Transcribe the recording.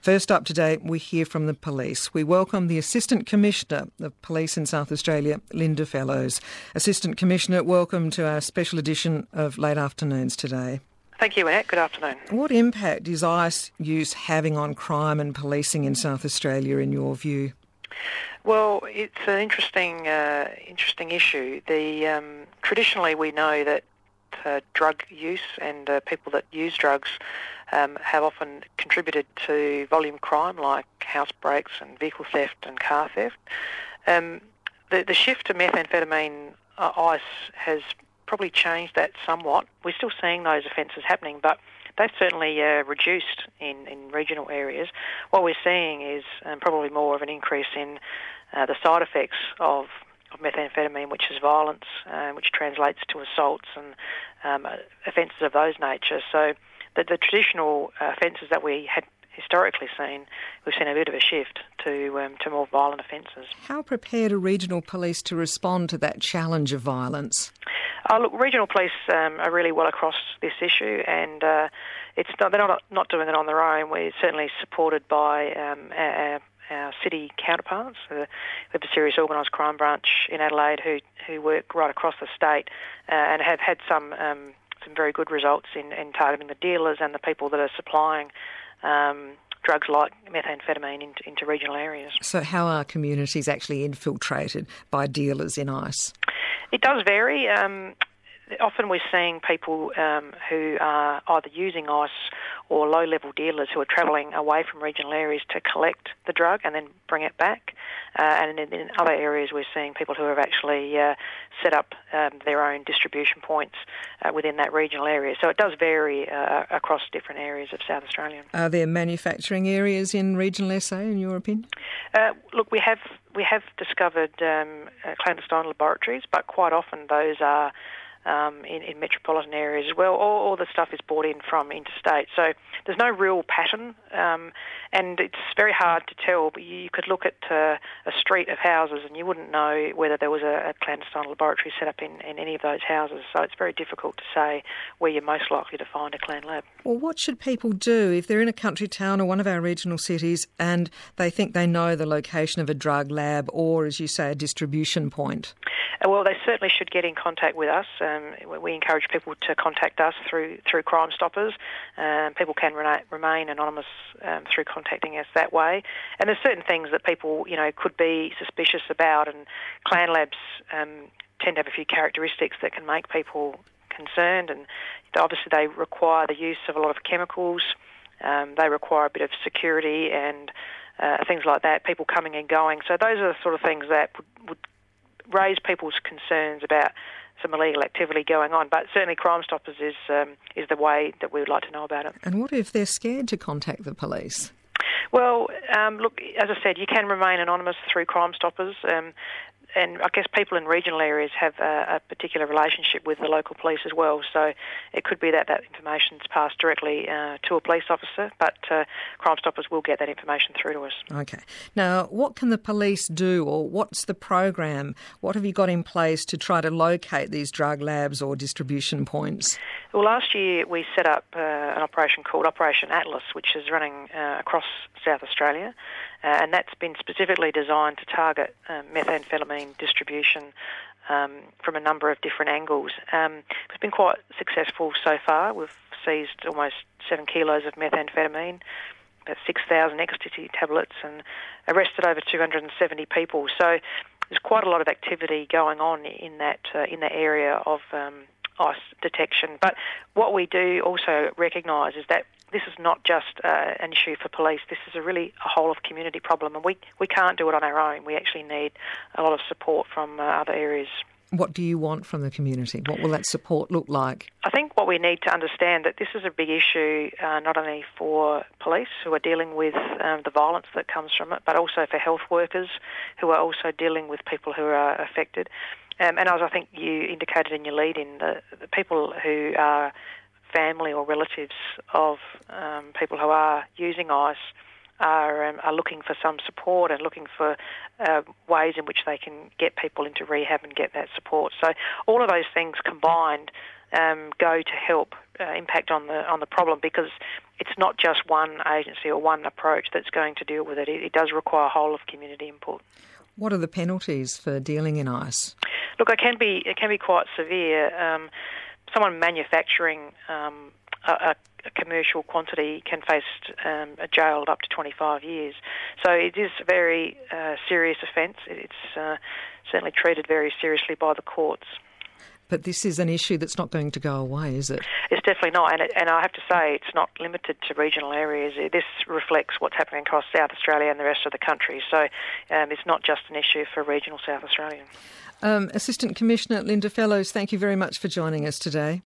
First up today, we hear from the police. We welcome the Assistant Commissioner of Police in South Australia, Linda Fellows. Assistant Commissioner, welcome to our special edition of Late Afternoons today. Thank you, Annette. Good afternoon. What impact is ICE use having on crime and policing in South Australia, in your view? Well, it's an interesting issue. Traditionally, we know that drug use and people that use drugs have often contributed to volume crime like house breaks and vehicle theft and car theft. The shift to methamphetamine ice has probably changed that somewhat. We're still seeing those offences happening, but they've certainly reduced in regional areas. What we're seeing is probably more of an increase in the side effects of methamphetamine, which is violence, which translates to assaults and offences of those nature. So the traditional offences that we had historically seen, we've seen a bit of a shift to more violent offences. How prepared are regional police to respond to that challenge of violence? Look, regional police are really well across this issue, and they're not doing it on their own. We're certainly supported by our city counterparts. We have a serious organised crime branch in Adelaide who work right across the state and have had some very good results in targeting the dealers and the people that are supplying drugs like methamphetamine into regional areas. So how are communities actually infiltrated by dealers in ice? It does vary. Often we're seeing people who are either using ice or low-level dealers who are travelling away from regional areas to collect the drug and then bring it back. And in other areas we're seeing people who have actually set up their own distribution points within that regional area. So it does vary across different areas of South Australia. Are there manufacturing areas in regional SA, in your opinion? Look, we have discovered clandestine laboratories, but quite often those are in metropolitan areas as well. All the stuff is brought in from interstate. So there's no real pattern, and it's very hard to tell. But you could look at a street of houses and you wouldn't know whether there was a clandestine laboratory set up in any of those houses. So it's very difficult to say where you're most likely to find a clan lab. Well, what should people do if they're in a country town or one of our regional cities and they think they know the location of a drug lab or, as you say, a distribution point? Well, they certainly should get in contact with us. We encourage people to contact us through Crime Stoppers. People can remain anonymous through contacting us that way. And there's certain things that people, could be suspicious about, and clan labs tend to have a few characteristics that can make people concerned. And obviously, they require the use of a lot of chemicals. They require a bit of security and things like that. People coming and going. So those are the sort of things that would raise people's concerns about some illegal activity going on, but certainly Crime Stoppers is the way that we would like to know about it. And what if they're scared to contact the police? Well, look, as I said, you can remain anonymous through Crime Stoppers, and I guess people in regional areas have a particular relationship with the local police as well, so it could be that information is passed directly to a police officer, but Crime Stoppers will get that information through to us. Okay. Now, what can the police do, or what's the program? What have you got in place to try to locate these drug labs or distribution points? Well, last year we set up an operation called Operation Atlas, which is running across South Australia, and that's been specifically designed to target methamphetamine distribution from a number of different angles. It's been quite successful so far. We've seized almost 7 kilos of methamphetamine, about 6,000 ecstasy tablets, and arrested over 270 people. So there's quite a lot of activity going on in that area of ice detection. But what we do also recognise is that this is not just an issue for police. This is a whole of community problem, and we can't do it on our own. We actually need a lot of support from other areas. What do you want from the community? What will that support look like? I think what we need to understand that this is a big issue not only for police who are dealing with the violence that comes from it, but also for health workers who are also dealing with people who are affected. And as I think you indicated in your lead-in, the people who are family or relatives of people who are using ice are looking for some support and looking for ways in which they can get people into rehab and get that support. So all of those things combined go to help impact on the problem, because it's not just one agency or one approach that's going to deal with it. It does require whole of community input. What are the penalties for dealing in ice? Look, it can be quite severe. Someone manufacturing a commercial quantity can face a jail of up to 25 years. So it is a very serious offence. It's certainly treated very seriously by the courts. But this is an issue that's not going to go away, is it? It's definitely not, and I have to say it's not limited to regional areas. This reflects what's happening across South Australia and the rest of the country, so it's not just an issue for regional South Australia. Assistant Commissioner Linda Fellows, thank you very much for joining us today.